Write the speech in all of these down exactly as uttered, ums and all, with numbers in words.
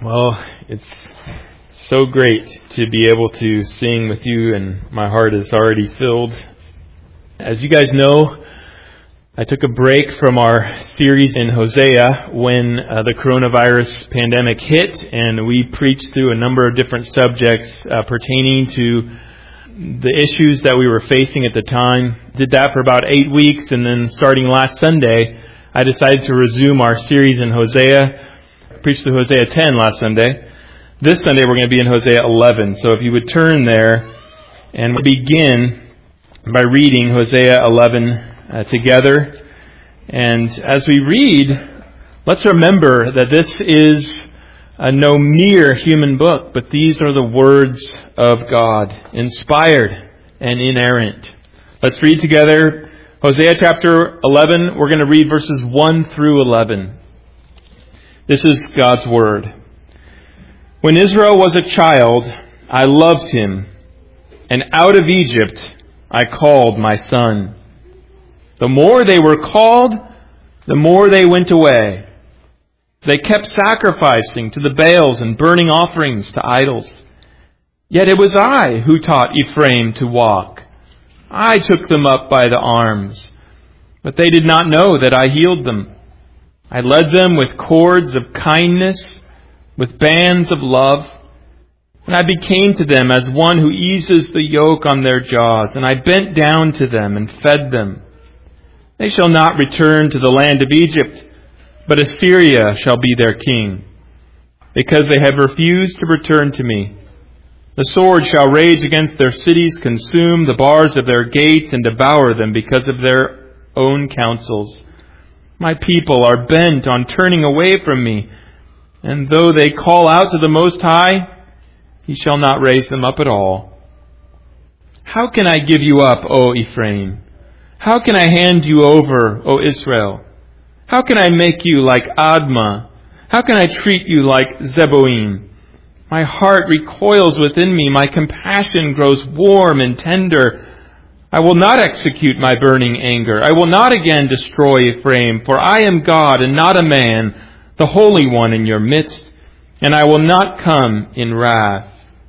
Well, it's so great to be able to sing with you, and my heart is already filled. As you guys know, I took a break from our series in Hosea when uh, the coronavirus pandemic hit, and we preached through a number of different subjects uh, pertaining to the issues that we were facing at the time. Did that for about eight weeks, and then starting last Sunday, I decided to resume our series in Hosea. I preached through Hosea ten last Sunday. This Sunday we're going to be in Hosea eleven. So if you would turn there and begin by reading Hosea eleven uh, together. And as we read, let's remember that this is uh, no mere human book, but these are the words of God, inspired and inerrant. Let's read together Hosea chapter eleven. We're going to read verses one through eleven. This is God's word. When Israel was a child, I loved him, and out of Egypt I called my son. The more they were called, the more they went away. They kept sacrificing to the Baals and burning offerings to idols. Yet it was I who taught Ephraim to walk. I took them up by the arms, but they did not know that I healed them. I led them with cords of kindness, with bands of love, and I became to them as one who eases the yoke on their jaws, and I bent down to them and fed them. They shall not return to the land of Egypt, but Assyria shall be their king, because they have refused to return to me. The sword shall rage against their cities, consume the bars of their gates, and devour them because of their own counsels. My people are bent on turning away from me, and though they call out to the Most High, He shall not raise them up at all. How can I give you up, O Ephraim? How can I hand you over, O Israel? How can I make you like Admah? How can I treat you like Zeboim? My heart recoils within me. My compassion grows warm and tender. I will not execute my burning anger. I will not again destroy Ephraim, for I am God and not a man, the Holy One in your midst, and I will not come in wrath.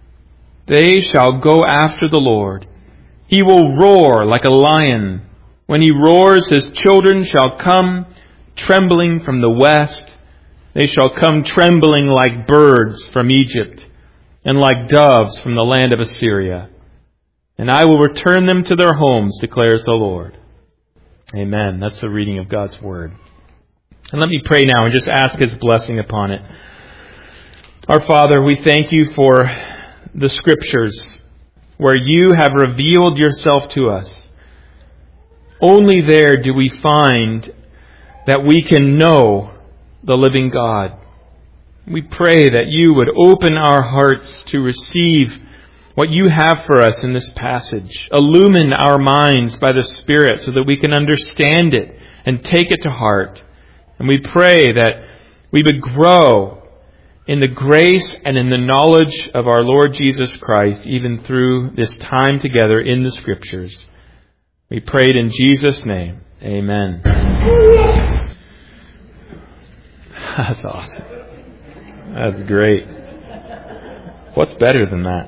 They shall go after the Lord. He will roar like a lion. When he roars, his children shall come trembling from the west. They shall come trembling like birds from Egypt, and like doves from the land of Assyria. And I will return them to their homes, declares the Lord. Amen. That's the reading of God's Word. And let me pray now and just ask His blessing upon it. Our Father, we thank You for the Scriptures where You have revealed Yourself to us. Only there do we find that we can know the living God. We pray that You would open our hearts to receive what You have for us in this passage. Illumine our minds by the Spirit so that we can understand it and take it to heart. And we pray that we would grow in the grace and in the knowledge of our Lord Jesus Christ, even through this time together in the Scriptures. We pray it in Jesus' name. Amen. That's awesome. That's great. What's better than that?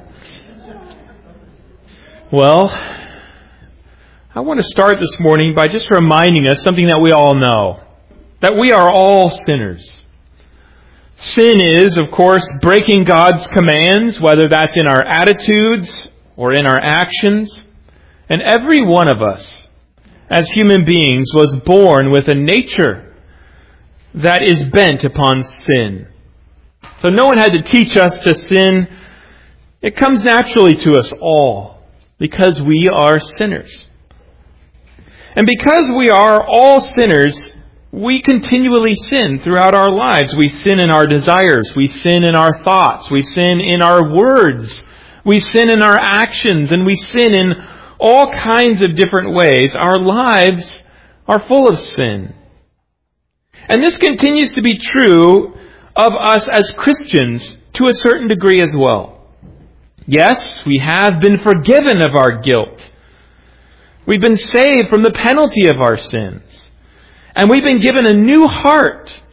Well, I want to start this morning by just reminding us something that we all know. That we are all sinners. Sin is, of course, breaking God's commands, whether that's in our attitudes or in our actions. And every one of us, as human beings, was born with a nature that is bent upon sin. So no one had to teach us to sin. It comes naturally to us all. Because we are sinners. And because we are all sinners, we continually sin throughout our lives. We sin in our desires. We sin in our thoughts. We sin in our words. We sin in our actions. And we sin in all kinds of different ways. Our lives are full of sin. And this continues to be true of us as Christians to a certain degree as well. Yes, we have been forgiven of our guilt. We've been saved from the penalty of our sins. And we've been given a new heart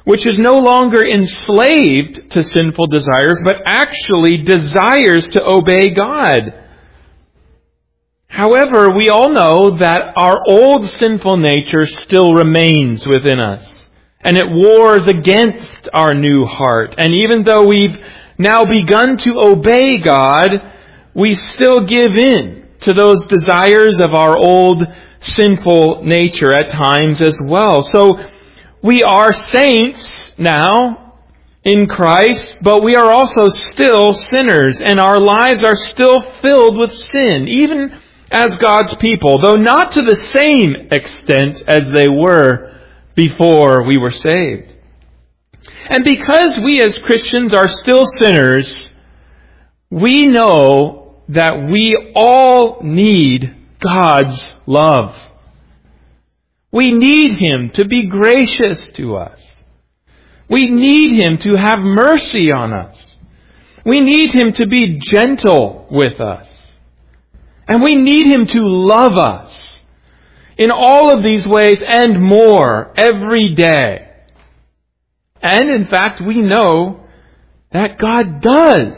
which is no longer enslaved to sinful desires, but actually desires to obey God. However, we all know that our old sinful nature still remains within us, and it wars against our new heart. And even though we've now begun to obey God, we still give in to those desires of our old sinful nature at times as well. So we are saints now in Christ, but we are also still sinners, and our lives are still filled with sin, even as God's people, though not to the same extent as they were before we were saved. And because we as Christians are still sinners, we know that we all need God's love. We need Him to be gracious to us. We need Him to have mercy on us. We need Him to be gentle with us. And we need Him to love us in all of these ways and more every day. And in fact, we know that God does.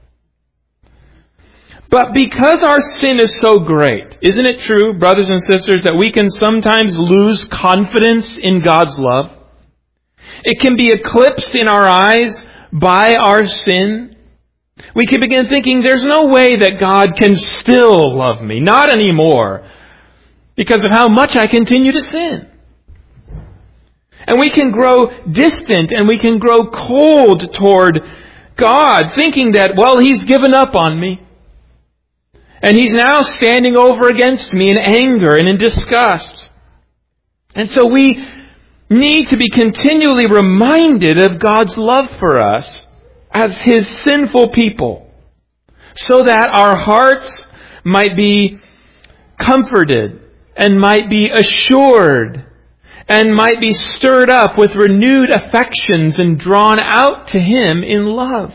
But because our sin is so great, isn't it true, brothers and sisters, that we can sometimes lose confidence in God's love? It can be eclipsed in our eyes by our sin. We can begin thinking, there's no way that God can still love me. Not anymore. Because of how much I continue to sin. And we can grow distant and we can grow cold toward God, thinking that, well, He's given up on me. And He's now standing over against me in anger and in disgust. And so we need to be continually reminded of God's love for us as His sinful people, so that our hearts might be comforted and might be assured and might be stirred up with renewed affections and drawn out to Him in love.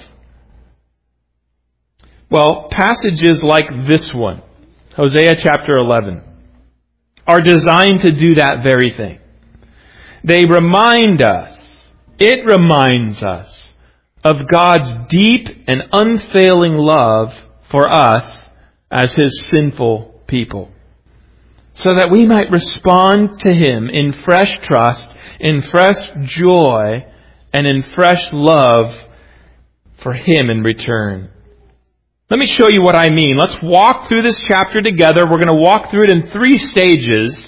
Well, passages like this one, Hosea chapter eleven, are designed to do that very thing. They remind us, it reminds us, of God's deep and unfailing love for us as His sinful people, so that we might respond to Him in fresh trust, in fresh joy, and in fresh love for Him in return. Let me show you what I mean. Let's walk through this chapter together. We're going to walk through it in three stages.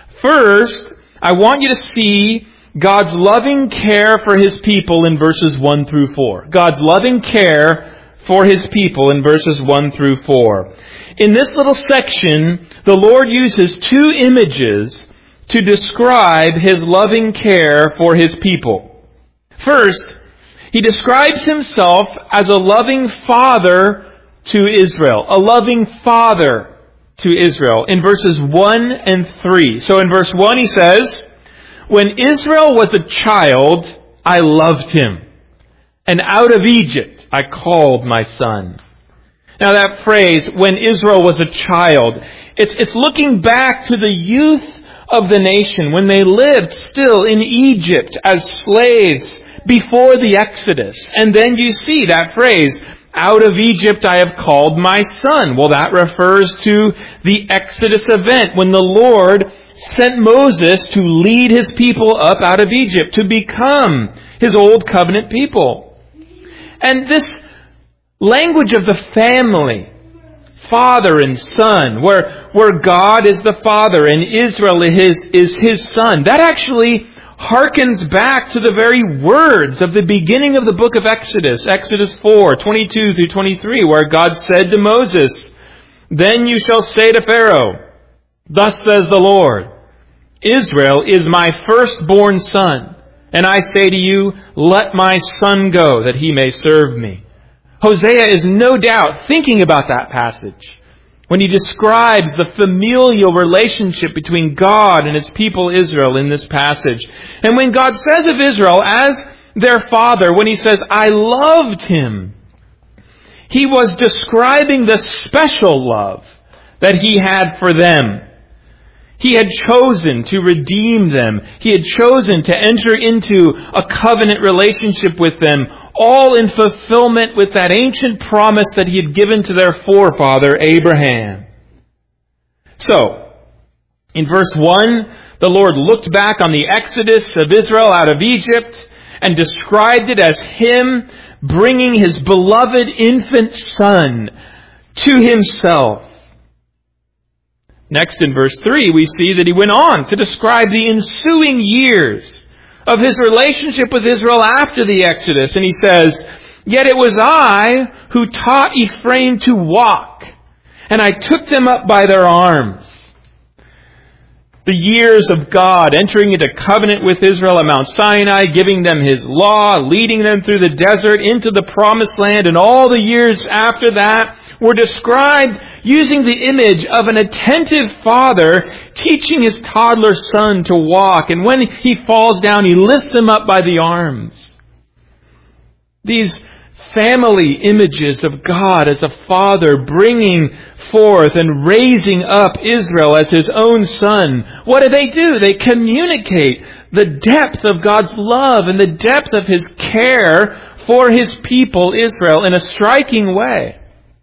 First, I want you to see God's loving care for His people in verses one through four. God's loving care for His people in verses one through four. In this little section, the Lord uses two images to describe His loving care for His people. First, He describes Himself as a loving Father to Israel. A loving Father to Israel in verses one and three. So in verse one He says, "When Israel was a child, I loved him, and out of Egypt I called my son." Now that phrase, "when Israel was a child," it's, it's looking back to the youth of the nation when they lived still in Egypt as slaves before the Exodus. And then you see that phrase, "out of Egypt I have called my son." Well, that refers to the Exodus event when the Lord sent Moses to lead His people up out of Egypt to become His old covenant people. And this language of the family, father and son, where, where God is the father and Israel is his, is his son, that actually harkens back to the very words of the beginning of the book of Exodus, Exodus four, twenty-two through twenty-three, where God said to Moses, "Then you shall say to Pharaoh, 'Thus says the Lord, Israel is my firstborn son, and I say to you, let my son go, that he may serve me.'" Hosea is no doubt thinking about that passage when he describes the familial relationship between God and His people Israel in this passage. And when God says of Israel as their father, when He says, "I loved him," He was describing the special love that He had for them. He had chosen to redeem them. He had chosen to enter into a covenant relationship with them, all in fulfillment with that ancient promise that He had given to their forefather, Abraham. So, in verse one, the Lord looked back on the exodus of Israel out of Egypt and described it as Him bringing His beloved infant Son to Himself. Next, in verse three, we see that He went on to describe the ensuing years of His relationship with Israel after the Exodus. And He says, "Yet it was I who taught Ephraim to walk, and I took them up by their arms." The years of God entering into covenant with Israel at Mount Sinai, giving them His law, leading them through the desert into the promised land, and all the years after that were described using the image of an attentive father teaching his toddler son to walk. And when he falls down, he lifts him up by the arms. These family images of God as a father bringing forth and raising up Israel as His own son. What do they do? They communicate the depth of God's love and the depth of His care for His people, Israel, in a striking way.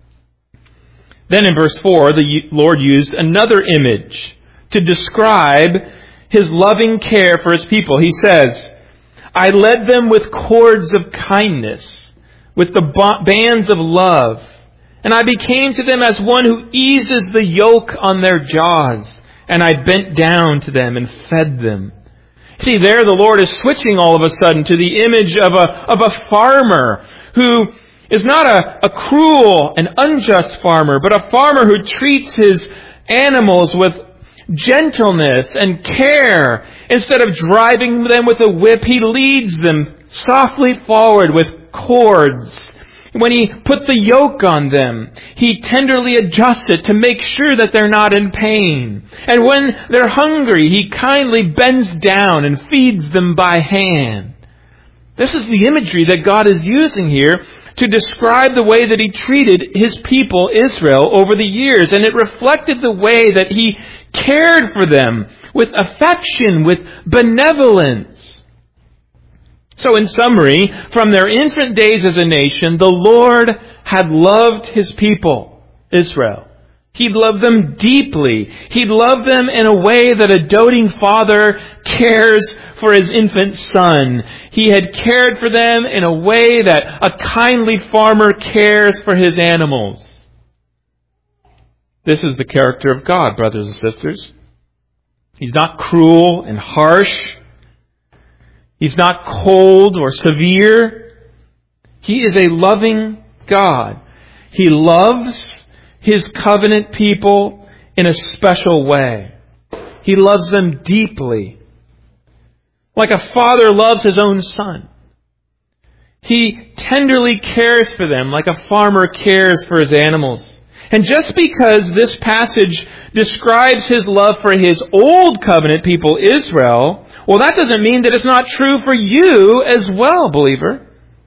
Then in verse four, the Lord used another image to describe His loving care for His people. He says, "I led them with cords of kindness, with the bands of love, and I became to them as one who eases the yoke on their jaws, and I bent down to them and fed them." See, there the Lord is switching all of a sudden to the image of a, of a farmer who is not a, a cruel and unjust farmer, but a farmer who treats his animals with gentleness and care. Instead of driving them with a whip, He leads them softly forward with cords. When He put the yoke on them, He tenderly adjusts it to make sure that they're not in pain. And when they're hungry, He kindly bends down and feeds them by hand. This is the imagery that God is using here to describe the way that He treated His people, Israel, over the years. And it reflected the way that He cared for them with affection, with benevolence. So in summary, from their infant days as a nation, the Lord had loved His people, Israel. He'd loved them deeply. He'd loved them in a way that a doting father cares for his infant son. He had cared for them in a way that a kindly farmer cares for his animals. This is the character of God, brothers and sisters. He's not cruel and harsh. He's not cold or severe. He is a loving God. He loves His covenant people in a special way. He loves them deeply. Like a father loves his own son. He tenderly cares for them like a farmer cares for his animals. And just because this passage describes His love for His old covenant people, Israel, well, that doesn't mean that it's not true for you as well, believer.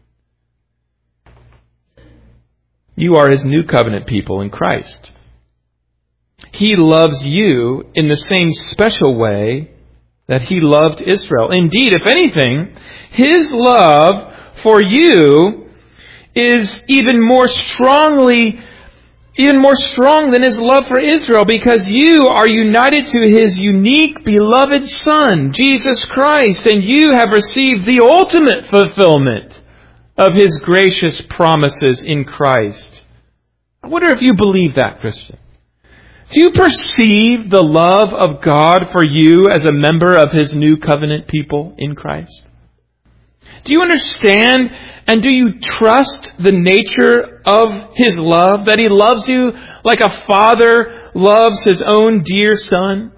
You are His new covenant people in Christ. He loves you in the same special way that He loved Israel. Indeed, if anything, His love for you is even more strongly Even more strong than His love for Israel, because you are united to His unique beloved Son, Jesus Christ, and you have received the ultimate fulfillment of His gracious promises in Christ. I wonder if you believe that, Christian. Do you perceive the love of God for you as a member of His new covenant people in Christ? Do you understand and do you trust the nature of His love? That He loves you like a father loves his own dear son?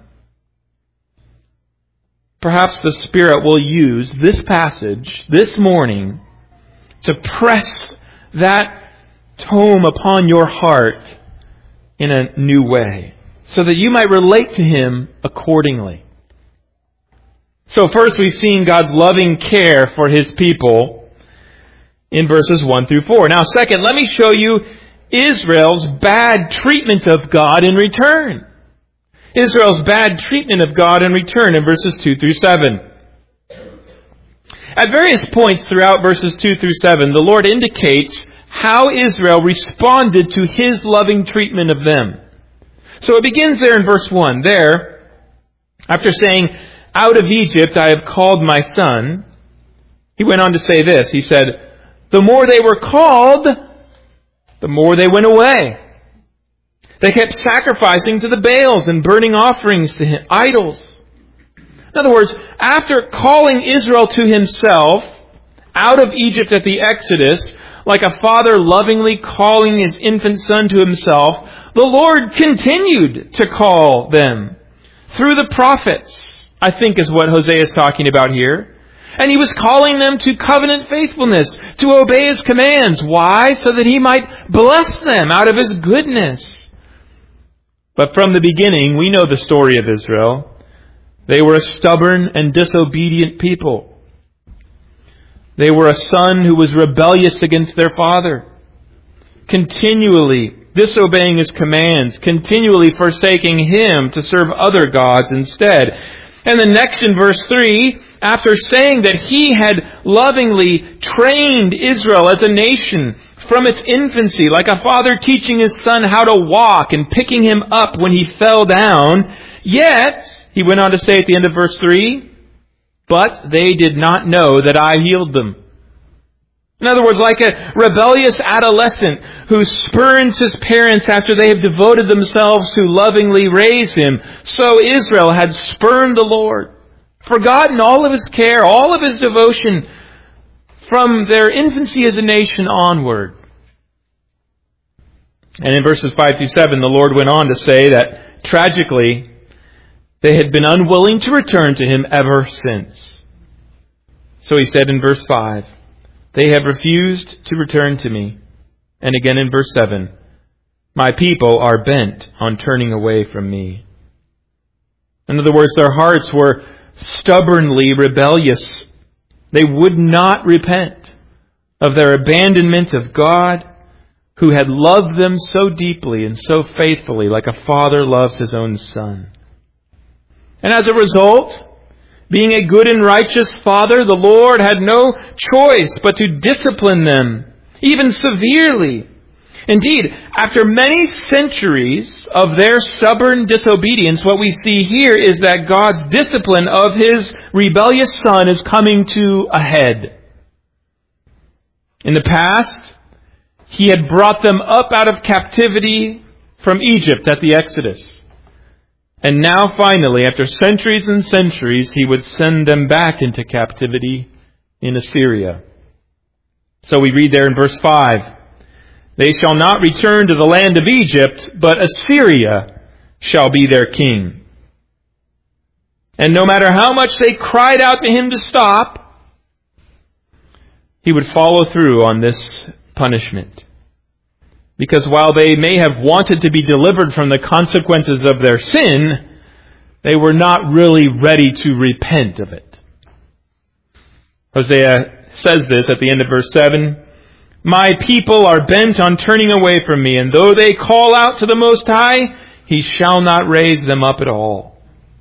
Perhaps the Spirit will use this passage this morning to press that home upon your heart in a new way, so that you might relate to Him accordingly. So first we've seen God's loving care for His people in verses one through four. Now second, let me show you Israel's bad treatment of God in return. Israel's bad treatment of God in return in verses two through seven. At various points throughout verses two through seven, the Lord indicates how Israel responded to His loving treatment of them. So it begins there in verse one. There, after saying, "Out of Egypt I have called my son," He went on to say this. He said, "The more they were called, the more they went away. They kept sacrificing to the Baals and burning offerings to him, idols." In other words, after calling Israel to Himself out of Egypt at the Exodus, like a father lovingly calling his infant son to Himself, the Lord continued to call them through the prophets, I think is what Hosea is talking about here. And He was calling them to covenant faithfulness, to obey His commands. Why? So that He might bless them out of His goodness. But from the beginning, we know the story of Israel. They were a stubborn and disobedient people. They were a son who was rebellious against their father, continually disobeying His commands, continually forsaking Him to serve other gods instead. And then next in verse three, after saying that He had lovingly trained Israel as a nation from its infancy, like a father teaching his son how to walk and picking him up when he fell down, yet, He went on to say at the end of verse three, "But they did not know that I healed them." In other words, like a rebellious adolescent who spurns his parents after they have devoted themselves to lovingly raise him, so Israel had spurned the Lord, forgotten all of His care, all of His devotion from their infancy as a nation onward. And in verses five through seven, the Lord went on to say that, tragically, they had been unwilling to return to Him ever since. So He said in verse five, "They have refused to return to Me." And again in verse seven, "My people are bent on turning away from Me." In other words, their hearts were stubbornly rebellious. They would not repent of their abandonment of God, who had loved them so deeply and so faithfully, like a father loves his own son. And as a result, being a good and righteous Father, the Lord had no choice but to discipline them, even severely. Indeed, after many centuries of their stubborn disobedience, what we see here is that God's discipline of His rebellious Son is coming to a head. In the past, He had brought them up out of captivity from Egypt at the Exodus. And now finally, after centuries and centuries, He would send them back into captivity in Assyria. So we read there in verse five, "They shall not return to the land of Egypt, but Assyria shall be their king." And no matter how much they cried out to Him to stop, He would follow through on this punishment. Because while they may have wanted to be delivered from the consequences of their sin, they were not really ready to repent of it. Hosea says this at the end of verse seven, "My people are bent on turning away from Me, and though they call out to the Most High, He shall not raise them up at all."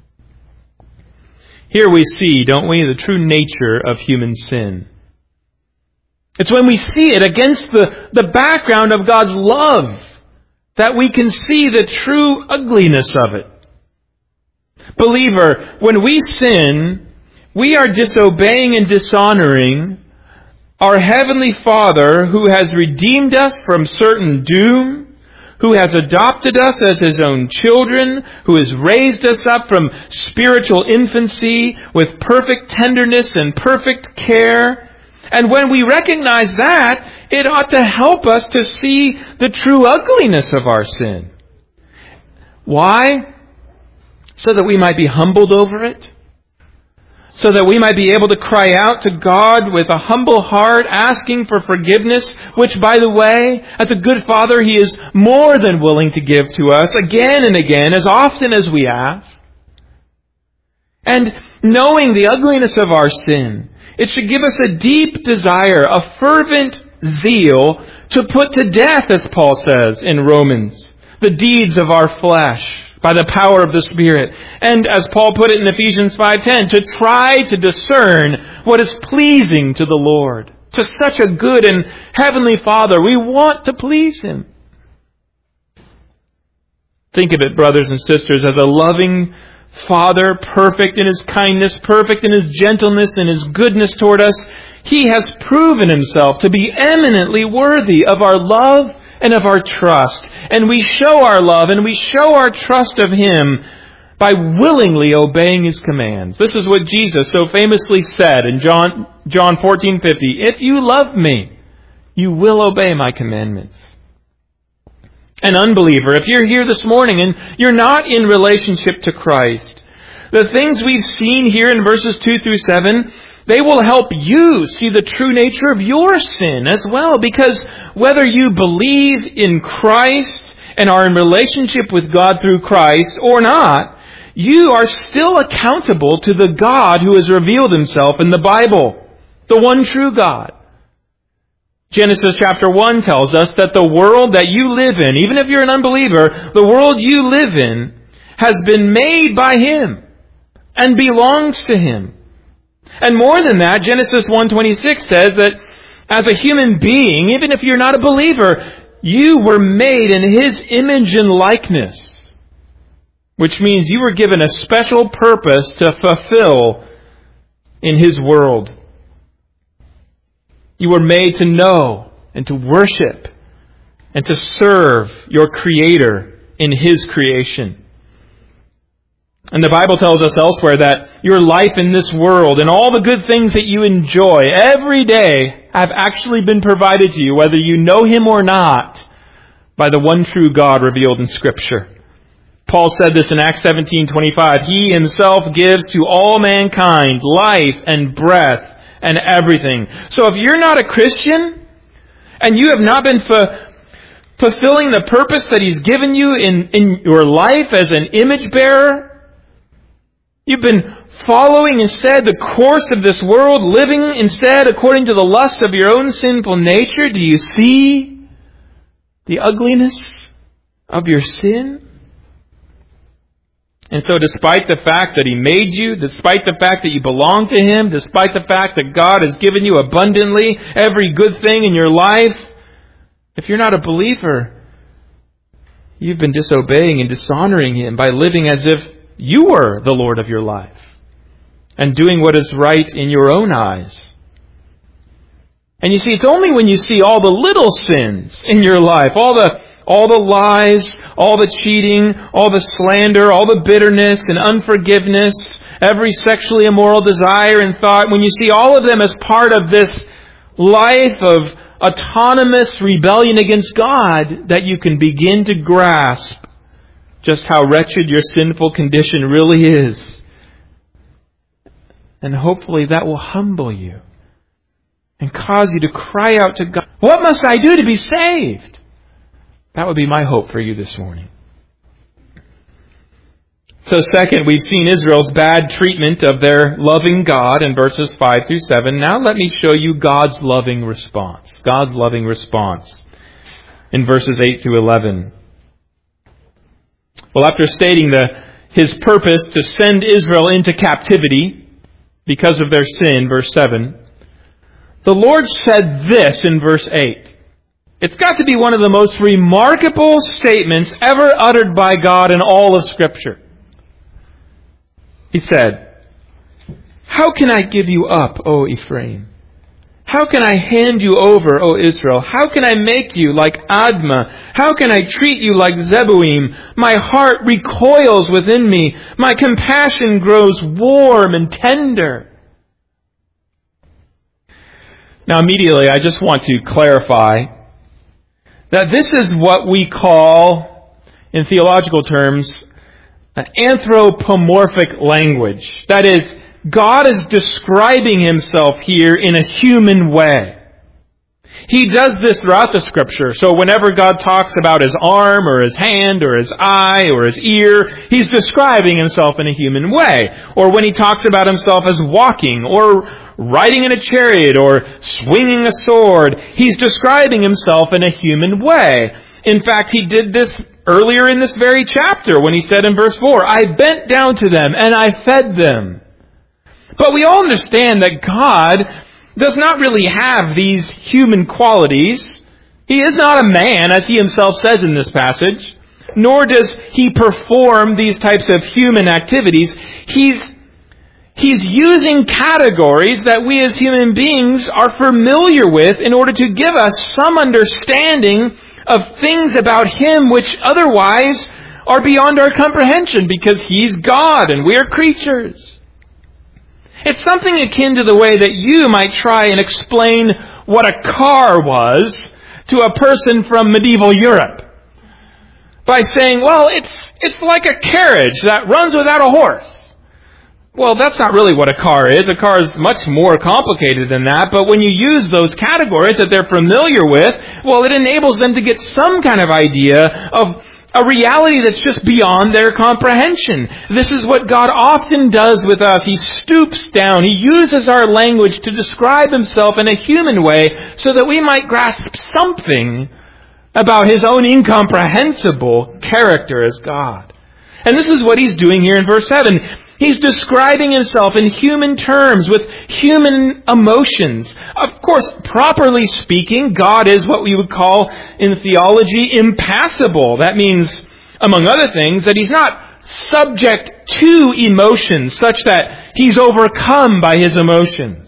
Here we see, don't we, the true nature of human sin. It's when we see it against the, the background of God's love that we can see the true ugliness of it. Believer, when we sin, we are disobeying and dishonoring our Heavenly Father, who has redeemed us from certain doom, who has adopted us as His own children, who has raised us up from spiritual infancy with perfect tenderness and perfect care. And when we recognize that, it ought to help us to see the true ugliness of our sin. Why? So that we might be humbled over it. So that we might be able to cry out to God with a humble heart, asking for forgiveness, which, by the way, as a good Father, He is more than willing to give to us again and again, as often as we ask. And knowing the ugliness of our sin, it should give us a deep desire, a fervent zeal to put to death, as Paul says in Romans, the deeds of our flesh, by the power of the Spirit. And as Paul put it in Ephesians five ten, to try to discern what is pleasing to the Lord. To such a good and heavenly Father, we want to please Him. Think of it, brothers and sisters, as a loving Father, perfect in His kindness, perfect in His gentleness and His goodness toward us. He has proven Himself to be eminently worthy of our love and of our trust. And we show our love and we show our trust of Him by willingly obeying His commands. This is what Jesus so famously said in John John fourteen fifty. If you love me, you will obey my commandments. An unbeliever, if you're here this morning and you're not in relationship to Christ, the things we've seen here in verses two through seven, they will help you see the true nature of your sin as well. Because whether you believe in Christ and are in relationship with God through Christ or not, you are still accountable to the God who has revealed Himself in the Bible, the one true God. Genesis chapter one tells us that the world that you live in, even if you're an unbeliever, the world you live in has been made by Him and belongs to Him. And more than that, Genesis one twenty-six says that as a human being, even if you're not a believer, you were made in His image and likeness, which means you were given a special purpose to fulfill in His world. You were made to know and to worship and to serve your Creator in His creation. And the Bible tells us elsewhere that your life in this world and all the good things that you enjoy every day have actually been provided to you, whether you know Him or not, by the one true God revealed in Scripture. Paul said this in Acts seventeen twenty-five. He Himself gives to all mankind life and breath and everything. So if you're not a Christian and you have not been fu- fulfilling the purpose that He's given you in, in your life as an image bearer, you've been following instead the course of this world, living instead according to the lusts of your own sinful nature, do you see the ugliness of your sin? And so despite the fact that He made you, despite the fact that you belong to Him, despite the fact that God has given you abundantly every good thing in your life, if you're not a believer, you've been disobeying and dishonoring Him by living as if you were the Lord of your life and doing what is right in your own eyes. And you see, it's only when you see all the little sins in your life, all the all the lies, all the cheating, all the slander, all the bitterness and unforgiveness, every sexually immoral desire and thought, when you see all of them as part of this life of autonomous rebellion against God, that you can begin to grasp just how wretched your sinful condition really is. And hopefully that will humble you and cause you to cry out to God, what must I do to be saved? That would be my hope for you this morning. So second, we've seen Israel's bad treatment of their loving God in verses five through seven. Now let me show you God's loving response. God's loving response in verses eight through eleven. Well, after stating the, His purpose to send Israel into captivity because of their sin, verse seven, the Lord said this in verse eight. It's got to be one of the most remarkable statements ever uttered by God in all of Scripture. He said, how can I give you up, O Ephraim? How can I hand you over, O Israel? How can I make you like Admah? How can I treat you like Zeboim? My heart recoils within me. My compassion grows warm and tender. Now immediately I just want to clarify that this is what we call, in theological terms, anthropomorphic language. That is, God is describing Himself here in a human way. He does this throughout the Scripture. So whenever God talks about His arm or His hand or His eye or His ear, He's describing Himself in a human way. Or when He talks about Himself as walking or riding in a chariot or swinging a sword, He's describing Himself in a human way. In fact, He did this earlier in this very chapter when he said in verse four, I bent down to them and I fed them. But we all understand that God does not really have these human qualities. He is not a man, as he himself says in this passage, nor does he perform these types of human activities. He's, he's using categories that we as human beings are familiar with in order to give us some understanding of things about him which otherwise are beyond our comprehension, because he's God and we are creatures. It's something akin to the way that you might try and explain what a car was to a person from medieval Europe by saying, well, it's it's like a carriage that runs without a horse. Well, that's not really what a car is. A car is much more complicated than that. But when you use those categories that they're familiar with, well, it enables them to get some kind of idea of a reality that's just beyond their comprehension. This is what God often does with us. He stoops down. He uses our language to describe himself in a human way so that we might grasp something about his own incomprehensible character as God. And this is what he's doing here in verse seven. He's describing himself in human terms, with human emotions. Of course, properly speaking, God is what we would call in theology impassible. That means, among other things, that he's not subject to emotions such that he's overcome by his emotions.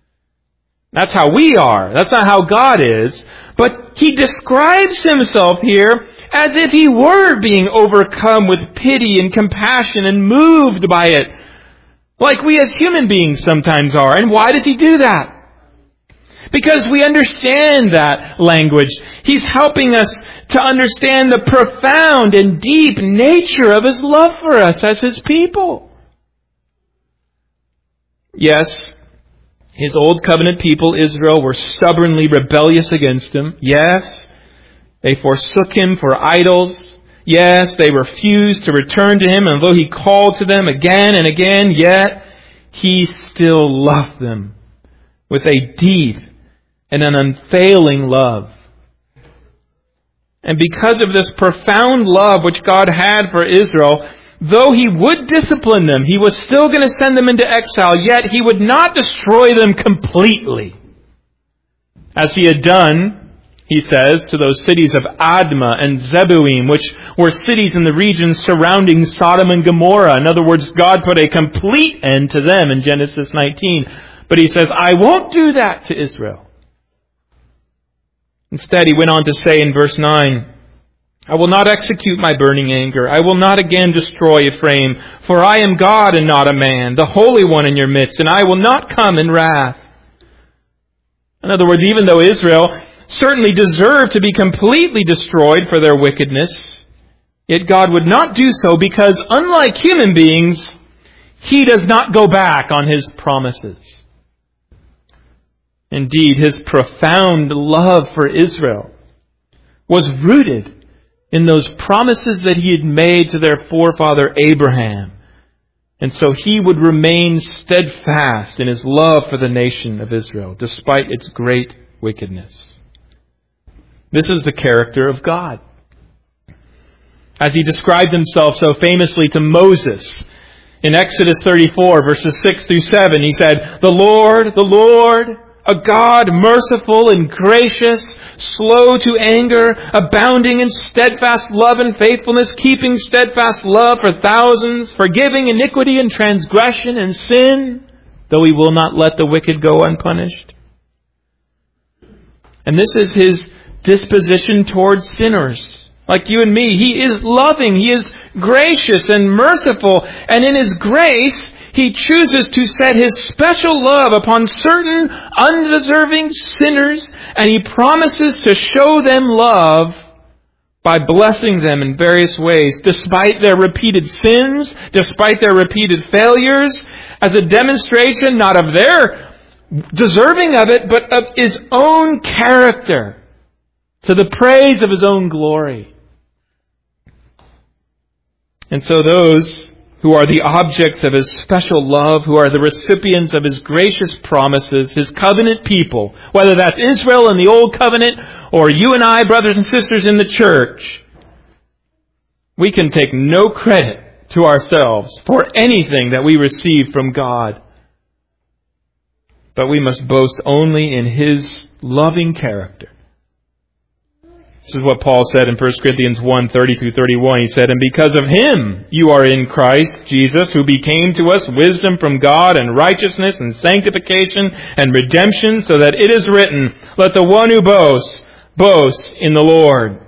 That's how we are. That's not how God is. But he describes himself here as if he were being overcome with pity and compassion and moved by it, like we as human beings sometimes are. And why does he do that? Because we understand that language. He's helping us to understand the profound and deep nature of his love for us as his people. Yes, his old covenant people, Israel, were stubbornly rebellious against him. Yes, they forsook him for idols. Yes, they refused to return to him, and though he called to them again and again, yet he still loved them with a deep and an unfailing love. And because of this profound love which God had for Israel, though he would discipline them, he was still going to send them into exile, yet he would not destroy them completely, as he had done, he says, to those cities of Admah and Zeboim, which were cities in the region surrounding Sodom and Gomorrah. In other words, God put a complete end to them in Genesis nineteen. But he says, I won't do that to Israel. Instead, he went on to say in verse nine, I will not execute my burning anger. I will not again destroy Ephraim, for I am God and not a man, the Holy One in your midst, and I will not come in wrath. In other words, even though Israel certainly deserve to be completely destroyed for their wickedness, yet God would not do so because, unlike human beings, he does not go back on his promises. Indeed, his profound love for Israel was rooted in those promises that he had made to their forefather Abraham. And so he would remain steadfast in his love for the nation of Israel, despite its great wickedness. This is the character of God. As he described himself so famously to Moses in Exodus thirty-four, verses six through seven, he said, The Lord, the Lord, a God merciful and gracious, slow to anger, abounding in steadfast love and faithfulness, keeping steadfast love for thousands, forgiving iniquity and transgression and sin, though he will not let the wicked go unpunished. And this is his disposition towards sinners like you and me. He is loving. He is gracious and merciful. And in his grace, he chooses to set his special love upon certain undeserving sinners. And he promises to show them love by blessing them in various ways, despite their repeated sins, despite their repeated failures, as a demonstration not of their deserving of it, but of his own character, to the praise of his own glory. And so those who are the objects of his special love, who are the recipients of his gracious promises, his covenant people, whether that's Israel in the Old Covenant or you and I, brothers and sisters in the church, We can take no credit to ourselves for anything that we receive from God. But we must boast only in His loving character. This is what Paul said in First Corinthians one, thirty through thirty-one. He said, "And because of Him you are in Christ Jesus, who became to us wisdom from God and righteousness and sanctification and redemption, so that it is written, let the one who boasts, boast in the Lord."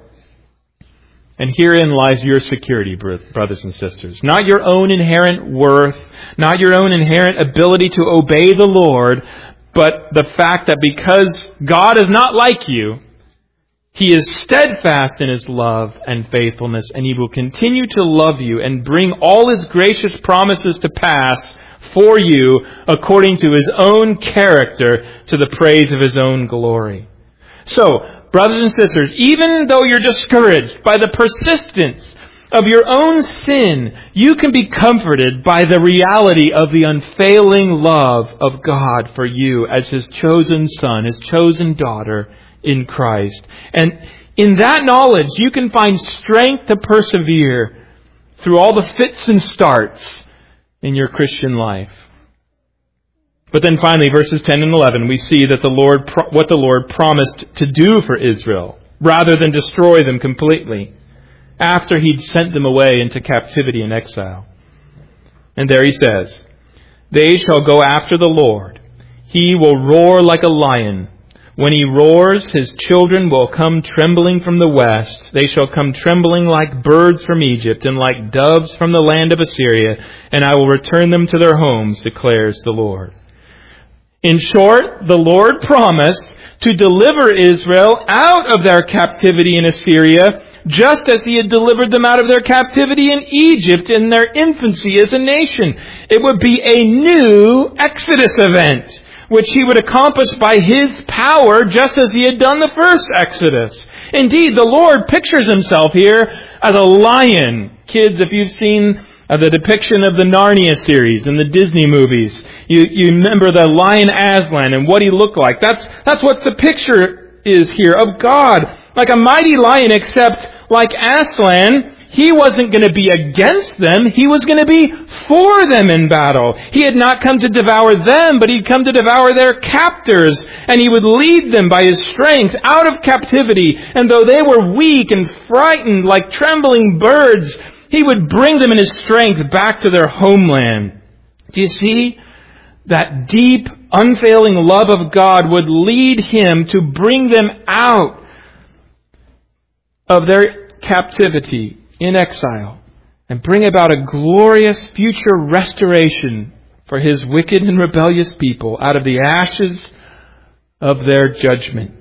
And herein lies your security, brothers and sisters. Not your own inherent worth, not your own inherent ability to obey the Lord, but the fact that because God is not like you, He is steadfast in His love and faithfulness, and He will continue to love you and bring all His gracious promises to pass for you according to His own character, to the praise of His own glory. So, brothers and sisters, even though you're discouraged by the persistence of your own sin, you can be comforted by the reality of the unfailing love of God for you as His chosen son, His chosen daughter in Christ. And in that knowledge, you can find strength to persevere through all the fits and starts in your Christian life. But then finally, verses ten and eleven, we see that the Lord, what the Lord promised to do for Israel, rather than destroy them completely, after He'd sent them away into captivity and exile. And there He says, "They shall go after the Lord. He will roar like a lion. When He roars, His children will come trembling from the west. They shall come trembling like birds from Egypt and like doves from the land of Assyria, and I will return them to their homes, declares the Lord." In short, the Lord promised to deliver Israel out of their captivity in Assyria, just as He had delivered them out of their captivity in Egypt in their infancy as a nation. It would be a new Exodus event, which He would accomplish by His power, just as He had done the first Exodus. Indeed, the Lord pictures Himself here as a lion. Kids, if you've seen Uh, the depiction of the Narnia series in the Disney movies. You, you remember the lion Aslan and what he looked like. That's, that's what the picture is here of God. Like a mighty lion, except like Aslan, He wasn't going to be against them. He was going to be for them in battle. He had not come to devour them, but He'd come to devour their captors. And He would lead them by His strength out of captivity. And though they were weak and frightened like trembling birds, He would bring them in His strength back to their homeland. Do you see? That deep, unfailing love of God would lead Him to bring them out of their captivity in exile and bring about a glorious future restoration for His wicked and rebellious people out of the ashes of their judgment.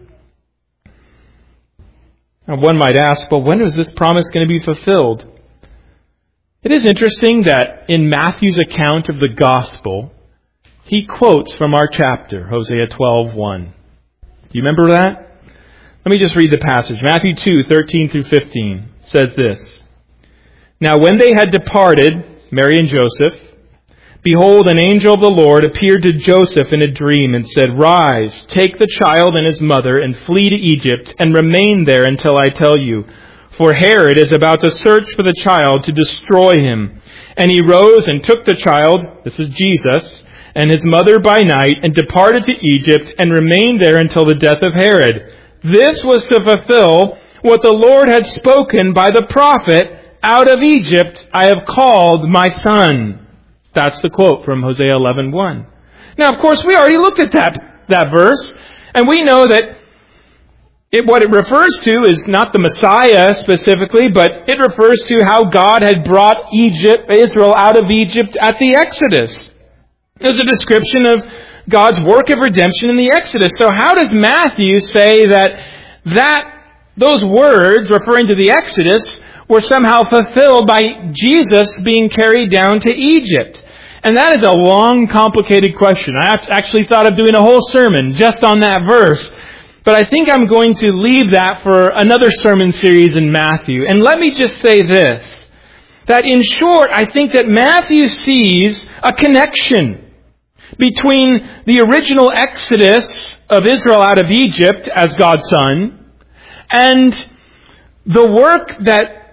Now, one might ask, well, when is this promise going to be fulfilled? It is interesting that in Matthew's account of the gospel, he quotes from our chapter, Hosea twelve one. Do you remember that? Let me just read the passage. Matthew two, thirteen through fifteen says this. "Now when they had departed, Mary and Joseph, behold, an angel of the Lord appeared to Joseph in a dream and said, 'Rise, take the child and His mother and flee to Egypt and remain there until I tell you. For Herod is about to search for the child to destroy him.' And he rose and took the child," this is Jesus, "and His mother by night, and departed to Egypt, and remained there until the death of Herod. This was to fulfill what the Lord had spoken by the prophet, 'Out of Egypt I have called my son.'" That's the quote from Hosea eleven one. Now, of course, we already looked at that, that verse, and we know that It, what it refers to is not the Messiah specifically, but it refers to how God had brought Egypt, Israel out of Egypt at the Exodus. There's a description of God's work of redemption in the Exodus. So how does Matthew say that that those words referring to the Exodus were somehow fulfilled by Jesus being carried down to Egypt? And that is a long, complicated question. I actually thought of doing a whole sermon just on that verse. But I think I'm going to leave that for another sermon series in Matthew. And let me just say this, that in short, I think that Matthew sees a connection between the original exodus of Israel out of Egypt as God's son and the work that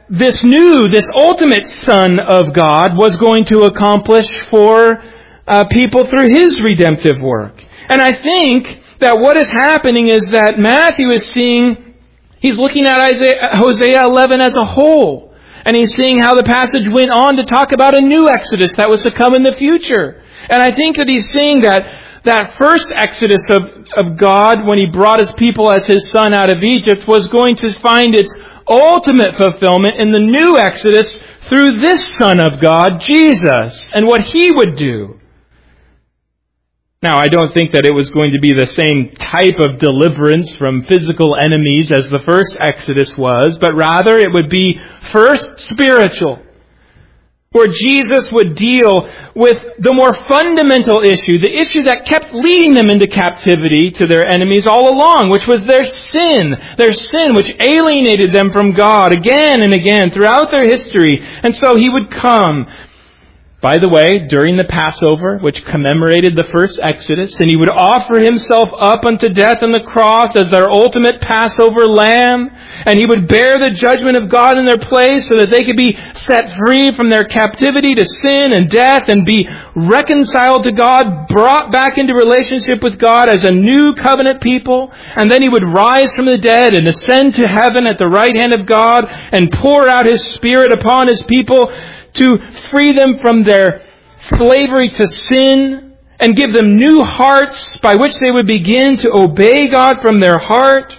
this new, this ultimate Son of God was going to accomplish for uh, people through His redemptive work. And I think that what is happening is that Matthew is seeing, he's looking at Isaiah, Hosea eleven as a whole. And he's seeing how the passage went on to talk about a new Exodus that was to come in the future. And I think that he's seeing that that first Exodus of, of God, when He brought His people as His Son out of Egypt, was going to find its ultimate fulfillment in the new Exodus through this Son of God, Jesus, and what He would do. Now, I don't think that it was going to be the same type of deliverance from physical enemies as the first Exodus was, but rather it would be first spiritual, where Jesus would deal with the more fundamental issue, the issue that kept leading them into captivity to their enemies all along, which was their sin, their sin which alienated them from God again and again throughout their history. And so He would come, by the way, during the Passover, which commemorated the first Exodus, and He would offer Himself up unto death on the cross as their ultimate Passover lamb, and He would bear the judgment of God in their place so that they could be set free from their captivity to sin and death and be reconciled to God, brought back into relationship with God as a new covenant people. And then He would rise from the dead and ascend to heaven at the right hand of God and pour out His Spirit upon His people to free them from their slavery to sin and give them new hearts by which they would begin to obey God from their heart.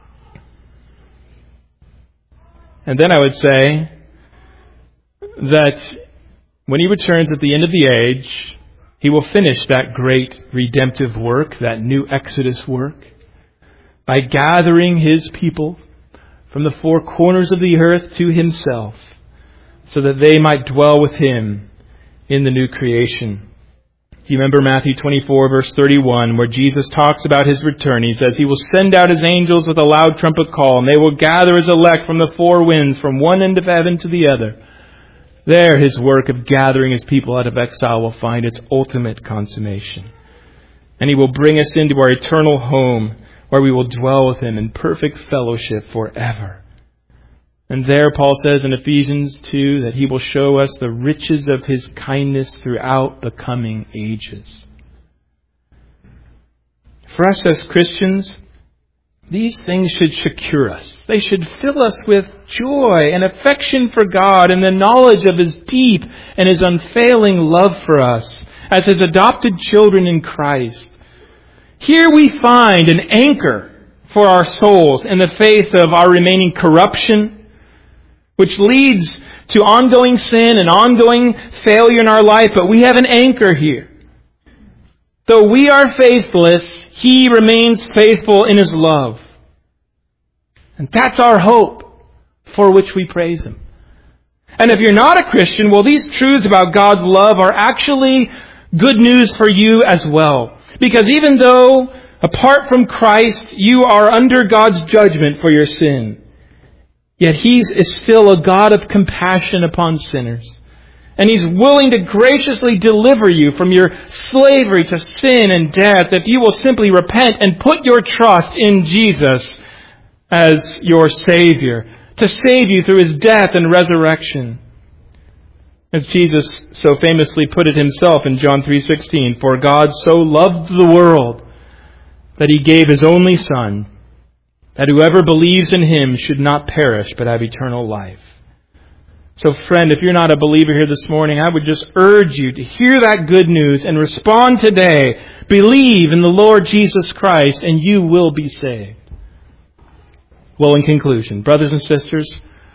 And then I would say that when He returns at the end of the age, He will finish that great redemptive work, that new Exodus work, by gathering His people from the four corners of the earth to Himself, so that they might dwell with Him in the new creation. You remember Matthew twenty-four, verse thirty-one, where Jesus talks about His return. He says, He will send out His angels with a loud trumpet call, and they will gather His elect from the four winds, from one end of heaven to the other. There His work of gathering His people out of exile will find its ultimate consummation. And He will bring us into our eternal home, where we will dwell with Him in perfect fellowship forever. And there Paul says in Ephesians two that He will show us the riches of His kindness throughout the coming ages. For us as Christians, these things should secure us. They should fill us with joy and affection for God and the knowledge of His deep and His unfailing love for us as His adopted children in Christ. Here we find an anchor for our souls in the face of our remaining corruption, which leads to ongoing sin and ongoing failure in our life. But we have an anchor here. Though we are faithless, He remains faithful in His love. And that's our hope for which we praise Him. And if you're not a Christian, well, these truths about God's love are actually good news for you as well. Because even though, apart from Christ, you are under God's judgment for your sin, yet He is still a God of compassion upon sinners. And He's willing to graciously deliver you from your slavery to sin and death if you will simply repent and put your trust in Jesus as your Savior, to save you through His death and resurrection. As Jesus so famously put it Himself in John three sixteen, For God so loved the world that He gave His only Son, that whoever believes in Him should not perish but have eternal life. So friend, if you're not a believer here this morning, I would just urge you to hear that good news and respond today. Believe in the Lord Jesus Christ and you will be saved. Well, in conclusion, brothers and sisters,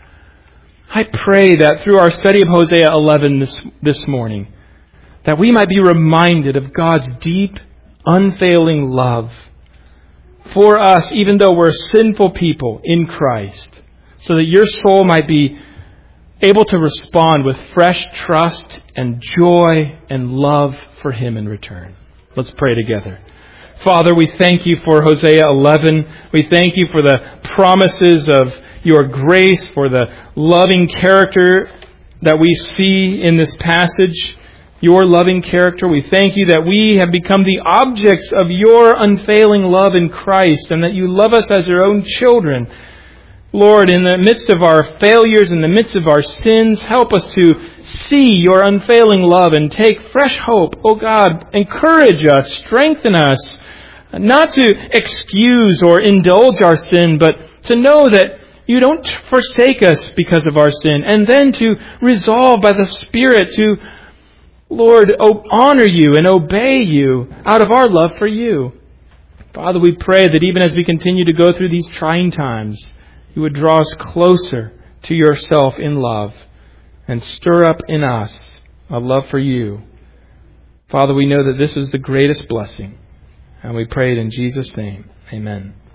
I pray that through our study of Hosea eleven this, this morning, that we might be reminded of God's deep, unfailing love for us, even though we're sinful people in Christ, so that your soul might be able to respond with fresh trust and joy and love for Him in return. Let's pray together. Father, we thank You for Hosea eleven. We thank You for the promises of Your grace, for the loving character that we see in this passage. Your loving character. We thank You that we have become the objects of Your unfailing love in Christ, and that You love us as Your own children. Lord, in the midst of our failures, in the midst of our sins, help us to see your unfailing love and take fresh hope. Oh God, encourage us, strengthen us, not to excuse or indulge our sin, but to know that you don't forsake us because of our sin, and then to resolve by the Spirit to, Lord, honor you and obey you out of our love for you. Father, we pray that even as we continue to go through these trying times, you would draw us closer to yourself in love and stir up in us a love for you. Father, we know that this is the greatest blessing, and we pray it in Jesus' name. Amen.